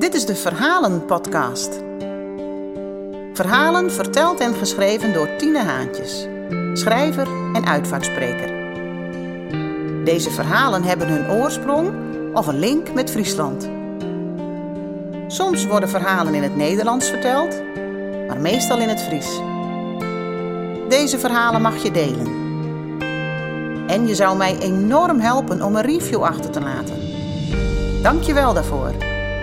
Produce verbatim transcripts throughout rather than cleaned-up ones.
Dit is de Verhalen-podcast. Verhalen verteld en geschreven door Tine Haantjes, schrijver en uitvaartspreker. Deze verhalen hebben hun oorsprong of een link met Friesland. Soms worden verhalen in het Nederlands verteld, maar meestal in het Fries. Deze verhalen mag je delen. En je zou mij enorm helpen om een review achter te laten. Dank je wel daarvoor.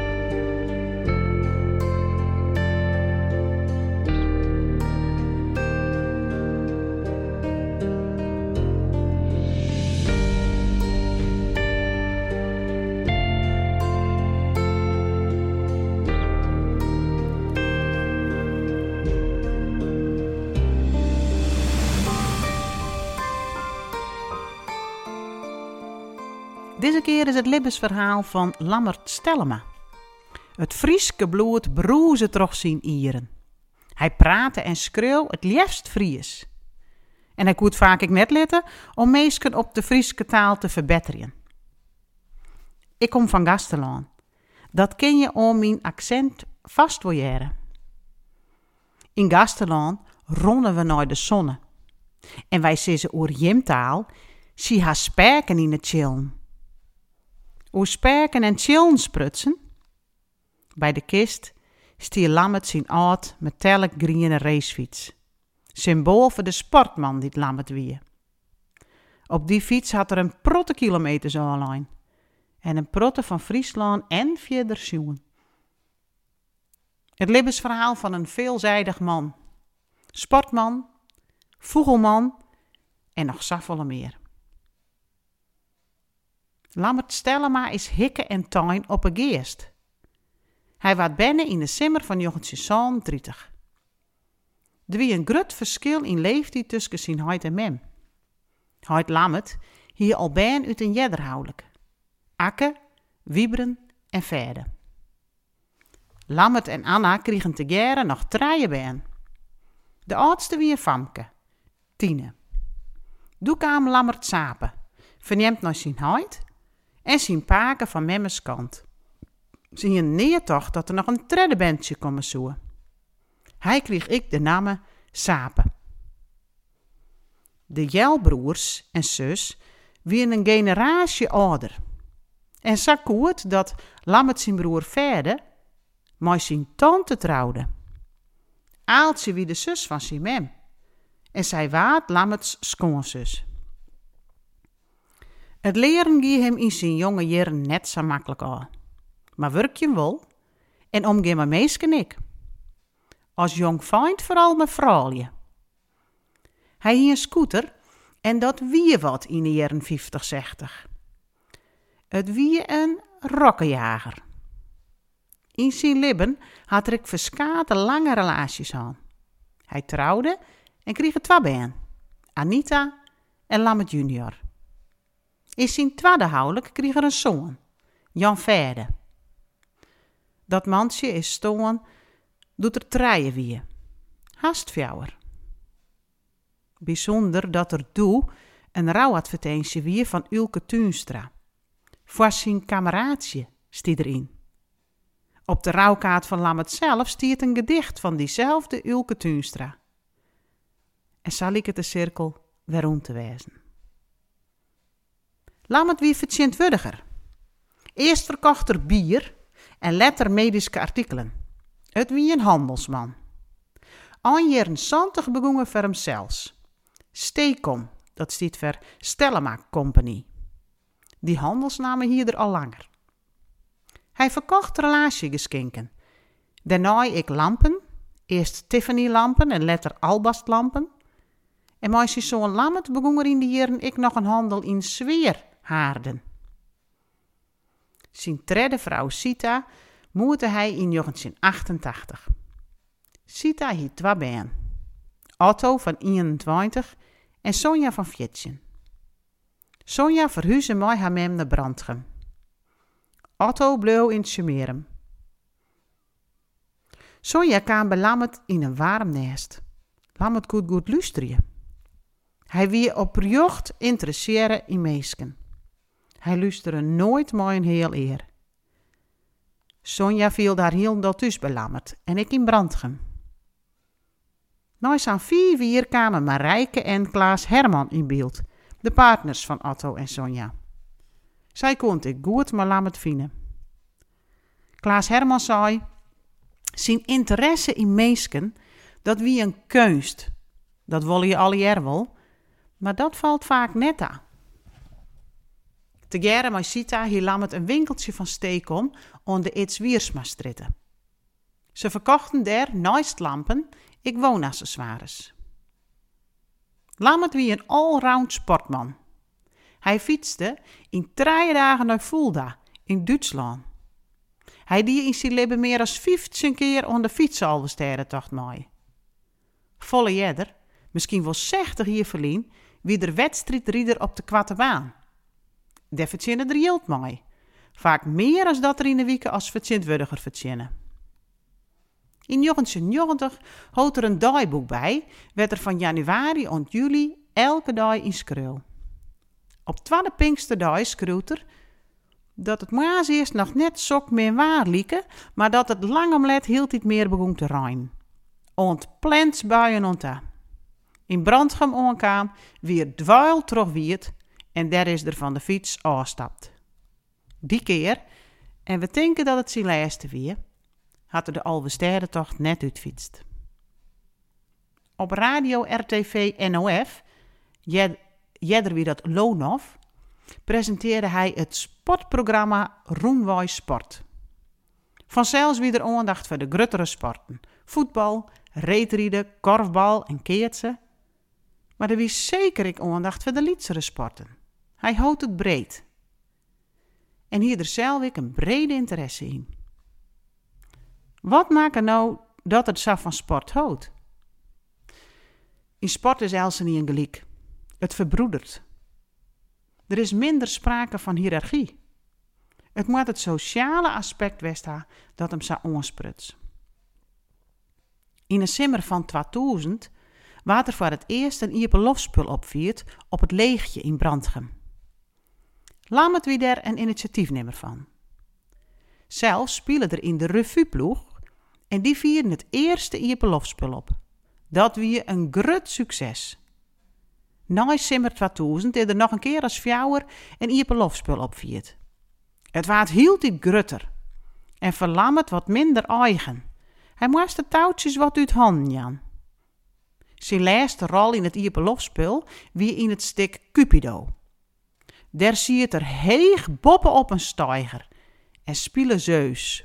Deze keer is het levensverhaal van Lammert Stellema. Het Frieske bloed broeze troch zijn ieren. Hij praatte en schreeuw het liefst Fries. En hij kon vaak ik net letten om meesken op de Frieske taal te verbeteren. Ik kom van Gastelaan. Dat ken je om mijn accent vast wel jaren. In Gastelaan ronnen we naar de zonne. En wij zeggen oer jimtaal, zie haar sperken in het chillen. Oer sperken en chillen sprutsen. Bij de kist stier Lammert zijn oud metallic groene racefiets. Symbool voor de sportman die het Lammert wie. Op die fiets had er een protte kilometers online. En een protte van Friesland en verder zoen. Het levensverhaal van een veelzijdig man. Sportman, vogelman en nog zoveel meer. Lammert Stellema is hikke en tuin op een geest. Hij waart binnen in de simmer van negentien dertig. Er wie een groot verschil in leeftijd tussen zijn huid en mem. Huid Lammert hier al ben uit een jedderhoudelijk. Akke, wieberen en verder. Lammert en Anna kregen te jaren nog draaien ben. De oudste wie een famke, Tine. Doe kwam Lammert sapen, verneemt naar zijn huid en zijn paken van memmes kant. Zie je neertocht dat er nog een tredde bandje komen zoeken. Hij kreeg ik de naam Sapen. De Jelbroers en zus wien een generatie ouder. En zo koert dat Lammert zijn broer Verde met zijn tante trouwde. Aaltje wie de zus van zijn mem. En zij waard Lammerts schoonzus. Het leren gie hem in zijn jonge jaren net zo makkelijk aan. Maar werk je wel en omgeef maar meesken ik. Als jong vriend vooral met vrouwje. Hij hier een scooter en dat wie wat in de jaren vijftig, zestig. Het wie een rokkenjager. In zijn libben had ik verskate lange relaties aan. Hij trouwde en kreeg er twee been, Anita en Lammert junior. In zijn tweede huwelijk kreeg er een zoon, Jan Verde. Dat mansje is stoon, doet er treien wie. Haast fjouwer. Bijzonder dat er doe een rouwadvertentie wie van Ulke Tuinstra. Voor zijn kameraadje stiet erin. Op de rouwkaart van Lammert zelf stiert een gedicht van diezelfde Ulke Tuinstra. En zal ik het de cirkel weer rond te wijzen. Lammert wie vertjentwürdiger. Eerst verkocht er bier en later medische artikelen. Het wie een handelsman. Aan jaren zantig begonnen voor hem zelfs. Steekom, dat stiet voor Stellema Company. Die handelsnamen hier er al langer. Hij verkocht relatiegeskinken. Daarna ik lampen, eerst Tiffany lampen en later Albast lampen. En met zijn zoon Lammert begon er in die jaren ik nog een handel in sfeerhaarden. Zijn derde vrouw Sita moette hij in negentien achtentachtig. Sita hield twee been. Otto van eenentwintig en Sonja van veertien. Sonja verhuisde mij haar mem naar Brandgem. Otto bleef in Schumerum. Sonja kwam bij Lammert in een warm nest. Lammert kon goed luisteren. Hij wie oprecht interesseren in meesken. Hij luisterde nooit maar een heel eer. Sonja viel daar heel thuis belammerd en ik in Brandgem. Na zo'n vier uur kwamen Marijke en Klaas Herman in beeld, de partners van Otto en Sonja. Zij kon ik goed maar lammerd vinden. Klaas Herman zei, zijn interesse in meesken, dat wie een kunst. Dat wil je al jaar wel, maar dat valt vaak net aan. Te gerre met Sita hier lammert een winkeltje van Steekom onder de Its Wiersma-stritten. Ze verkochten daar naast lampen ik woonaccessoires. Lammert wie een allround sportman. Hij fietste in drie dagen naar Fulda in Duitsland. Hij die in zijn leven meer dan vijftien keer onder fiets alwesterrentocht mee. Volle jeder, misschien wel zestig jaar verlien, wie de wedstrijdrieder op de kwatte baan. Daar verzinnen er hield mee. Vaak meer als dat er in de weken als verzintwürdiger verzinnen. In negentien negentig houdt er een dagboek bij, werd er van januari tot juli elke dag in schreeuw. Op tweede Pinksterdag schreeuwt er dat het maas eerst nog net sok meer waar lieke, maar dat het lang omlet hield niet meer begon te rijden. Ont plantsbuien onta. In Brandgem onkwam weer dwaal terug wierd en daar is er van de fiets afgestapt. Die keer, en we denken dat het zijn laatste weer, had er de Alwesterrentocht net uitfietst. Op radio R T V N O F, jeder wie dat Loonhof, presenteerde hij het sportprogramma Roenwaai Sport. Vanzelfs wie er aandacht voor de gruttere sporten. Voetbal, reetrieden, korfbal en keertsen. Maar er was zeker ik aandacht voor de lietsere sporten. Hij houdt het breed. En hier er zelf ik een brede interesse in. Wat maakt er nou dat het zo van sport houdt? In sport is Elsen niet een gelijk. Het verbroedert. Er is minder sprake van hiërarchie. Het moet het sociale aspect westen dat hem zo aansprutst. In een simmer van tweeduizend werd er voor het eerst een iepenlofspul opvierd op het leegje in Brandgem. Lammert wie daar een initiatiefnemer van. Zelfs spelen er in de revueploeg en die vierden het eerste iepenlofspul op. Dat wie een groot succes. Na simmer tweeduizend is er nog een keer als fjouwer een iepenlofspul opvierd. Het waard hield iets grutter en verlammerd wat minder eigen. Hij moest de touwtjes wat uit handen jan. Zijn laatste rol in het iepenlofspul wie in het stuk Cupido. Daar zie je er heeg boppen op een steiger en spelen zeus.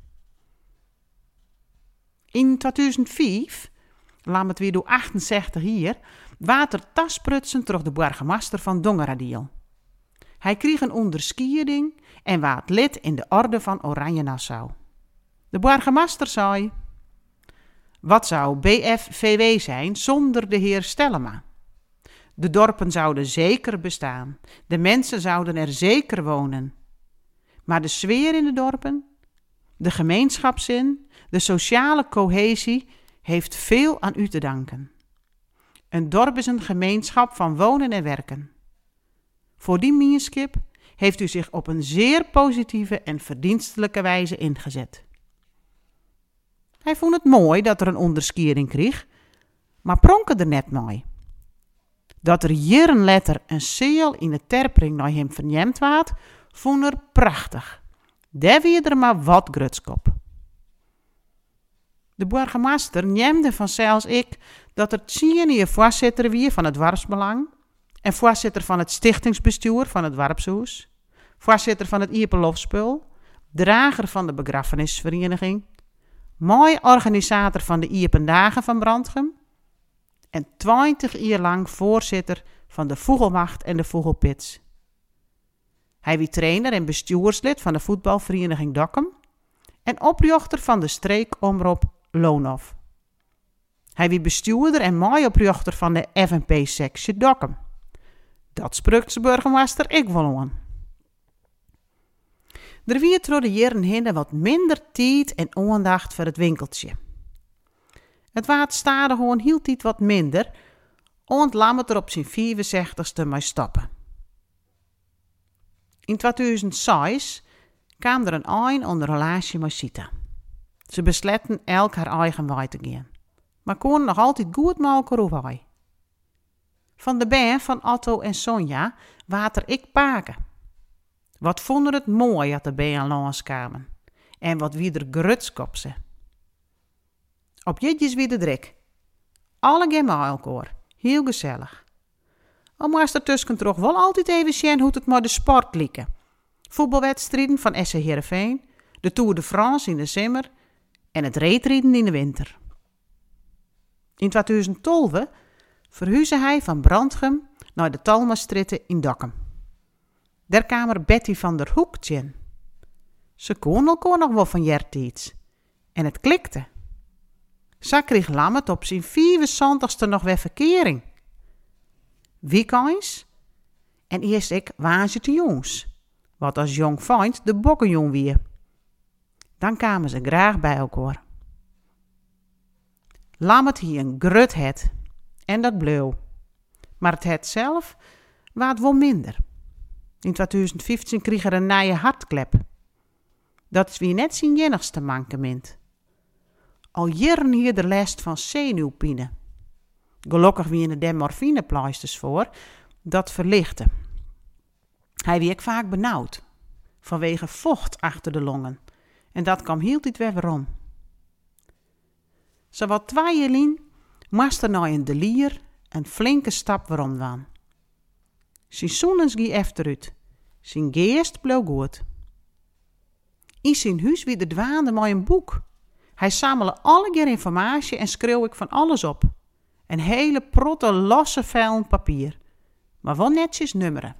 In tweeduizend vijf, laat het weer door achtenzestig hier, water tasprutsen terug de burgemeester van Dongeradiel. Hij kreeg een onderskiering en waard lid in de orde van Oranje Nassau. De burgemeester zei: wat zou B F V W zijn zonder de heer Stellema? De dorpen zouden zeker bestaan. De mensen zouden er zeker wonen. Maar de sfeer in de dorpen, de gemeenschapszin, de sociale cohesie heeft veel aan u te danken. Een dorp is een gemeenschap van wonen en werken. Voor die mierskip heeft u zich op een zeer positieve en verdienstelijke wijze ingezet. Hij vond het mooi dat er een onderskiering kreeg, maar pronken er net mooi. Dat er jaren later een seel in de terpring naar hem verniemd waard, vond er prachtig. Daar wie er maar wat grutskop. De burgemeester neemde vanzelfs ik dat er tien voorzitter wie van het Dwarpsbelang en voorzitter van het stichtingsbestuur van het Dwarpshuis, voorzitter van het Iepenlofspul, drager van de begrafenisvereniging, mooi organisator van de Iependagen van Brandgem en twintig jaar lang voorzitter van de Vogelmacht en de Vogelpits. Hij was trainer en bestuurslid van de voetbalvereniging Dokkum en oprichter van de streekomroep Loonhof. Hij was bestuurder en mooi oprichter van de F N P-sectie Dokkum. Dat sprukt de burgemeester ik wel aan. Er wie door de jaren heen wat minder tijd en aandacht voor het winkeltje. Het waard stade gewoon hield iets wat minder, ont Lammert er op zijn vierenzestigste mee stoppen. In tweeduizend zes kwam er een eind onder relatie met Sita. Ze besletten elk haar eigen weg te gaan, maar konden nog altijd goed met elkaar overweg. Van de band van Otto en Sonja water ik paken. Wat vonden het mooi dat de band langskwamen en wat wie er grutskop ze. Op jitjes wie de druk. Alle gaan met elkaar, heel gezellig. Al moest er tussen toch wel altijd even zien hoe het met de sport lieken. Voetbalwedstrijden van S C Heerenveen, de Tour de France in de zomer en het reetrieden in de winter. In tweeduizend twaalf verhuisde hij van Brandgem naar de Talmastritten in Dokkum. Daar kwam er Betty van der Hoek in. Ze kon elkaar nog wel van jertiets. En het klikte. Zo kreeg Lammert op zijn vierenzwantigste nog weer verkering. Weekends en eerst ik waren ze te jongs. Wat als jong vriend de bokkenjong weer. Dan kwamen ze graag bij elkaar. Lammert hier een grut het en dat bleef. Maar het het zelf waard wel minder. In tweeduizend vijftien kreeg er een nieuwe hartklep. Dat is wie net zijn enigste mankement. Al jaren hier de last van zenuwpine. Gelukkig wie er de morfinepleisters voor, dat verlichtte. Hij werd vaak benauwd, vanwege vocht achter de longen. En dat kwam heel dit weer waarom. Zowat twee jaar lang moest er nou een delier een flinke stap waarom waan. Zijn zoenens gie achteruit, zijn geest bleef goed. In zijn huis wie de dwaande met een boek. Hij zamelde alle keer informatie en schreeuw ik van alles op. Een hele protte losse vellen papier, maar wel netjes nummeren.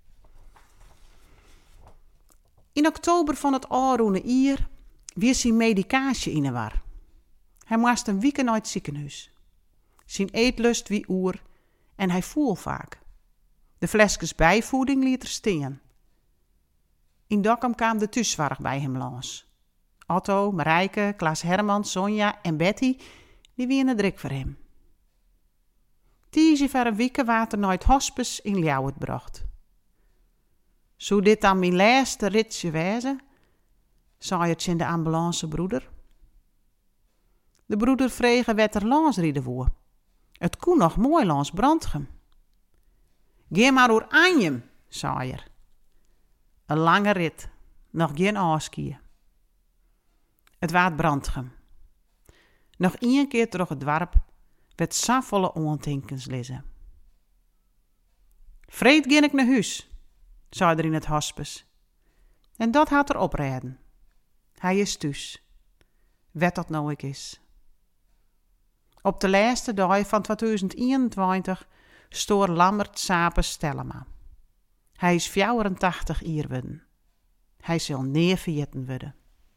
In oktober van het aanroende jaar weer zijn medicatie in de war. Hij moest een week naar het ziekenhuis. Zijn eetlust wie oer en hij voel vaak. De flesjes bijvoeding liet er steen. In Dokkum kwam de thuiszorg bij hem langs. Otto, Marijke, Klaas Herman, Sonja en Betty, die wien het druk voor hem. Tiesje voor een week water naar het hospice in Ljouwert bracht. Zou dit dan mijn laatste ritje wezen? Zei het in de ambulancebroeder. De broeder vregen wat er langs rieden woe. Het kon nog mooi langs Brandgem. Geef maar door Anjem, zei er. Een lange rit, nog geen aaskier. Het waard Brandgem. Nog één keer terug het dorp, werd zavolle ontinkens lezen. Vreed ging ik naar huis, zei er in het hospice. En dat had er oprijden. Hij is thuis. Wat dat nou ik is. Op de laatste dag van tweeduizend eenentwintig stoor Lammert Sape Stellema. Hij is vierentachtig jaar worden. Hij zal neer vergeten worden.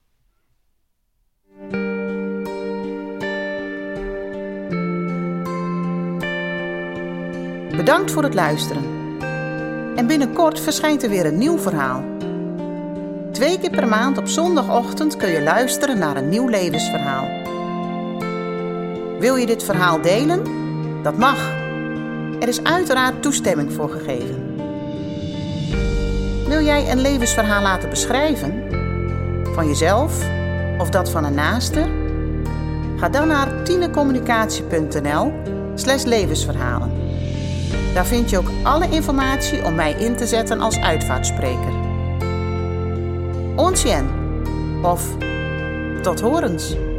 Bedankt voor het luisteren. En binnenkort verschijnt er weer een nieuw verhaal. Twee keer per maand op zondagochtend kun je luisteren naar een nieuw levensverhaal. Wil je dit verhaal delen? Dat mag. Er is uiteraard toestemming voor gegeven. Wil jij een levensverhaal laten beschrijven? Van jezelf of dat van een naaste? Ga dan naar tinecommunicatie punt n l slash levensverhalen. Daar vind je ook alle informatie om mij in te zetten als uitvaartspreker. Onsjen of tot horens.